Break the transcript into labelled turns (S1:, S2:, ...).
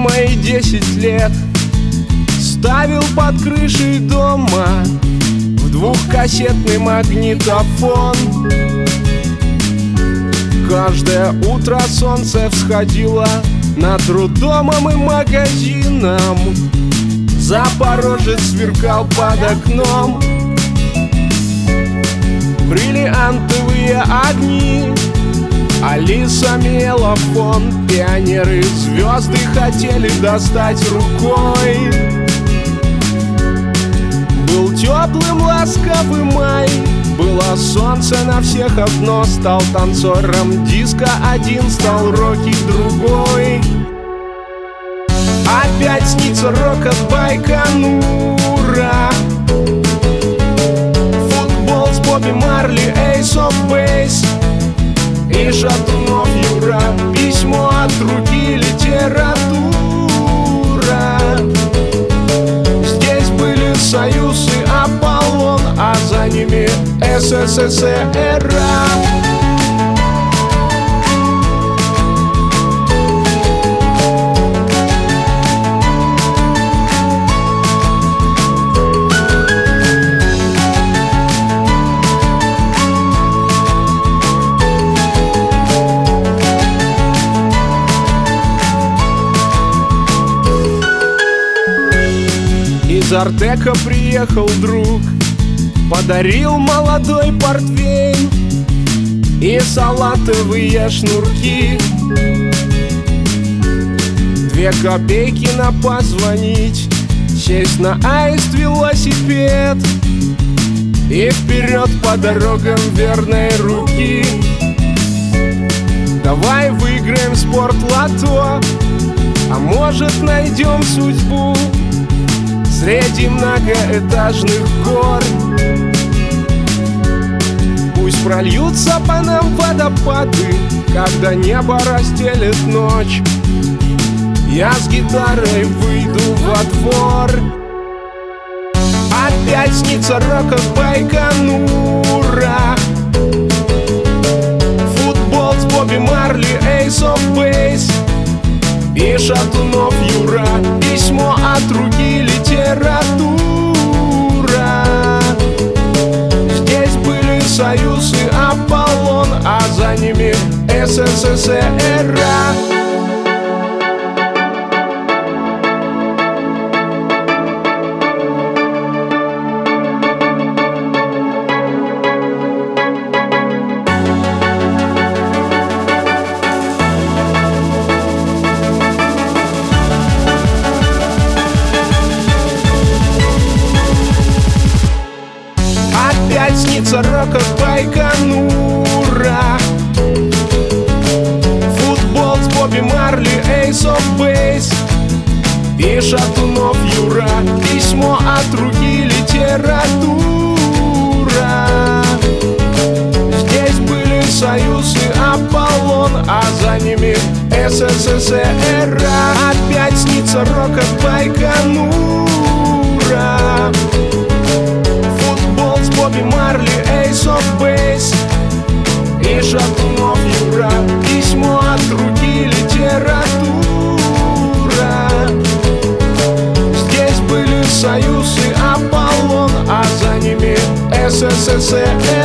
S1: мои 10 лет ставил под крышей дома в двухкассетный магнитофон. Каждое утро солнце всходило над роддомом и магазином. Запорожец сверкал под окном, бриллиантовые огни, Алиса мела фон. Пионеры звезды хотели достать рукой. Был теплым ласковый май, было солнце на всех одно. Стал танцором диско один, стал Рокки другой. Опять снится рок от Байконура, футбол с Бобби Марли, Ace of Base и Шатунов Юра. Письмо от руки, литература. Здесь были Союз и Аполлон, а за ними СССР. Из Артека приехал друг, подарил молодой портвейн и салатовые шнурки. 2 копейки на позвонить, сесть на аист велосипед и вперед по дорогам верной руки. Давай выиграем спортлото, а может найдем судьбу среди многоэтажных гор. Пусть прольются по нам водопады, когда небо разделит ночь. Я с гитарой выйду во двор. Опять снится рок от Байконура, футбол с Бобби Марли, Ace of Base и Шатунов Юра. Письмо от руки, литература. Здесь были Союз и Аполлон, а за ними СССР. Опять снится рок от Байконура, футбол с Бобби Марли, Ace of Base и Шатунов Юра. Письмо от руки, литература. Здесь были Союз и Аполлон, а за ними СССР. Опять снится рок от Байконура, Бобби Марли, Ace of Base и Шатунов Юра. Письмо от руки, литература. Здесь были Союз и Аполлон, а за ними СССР.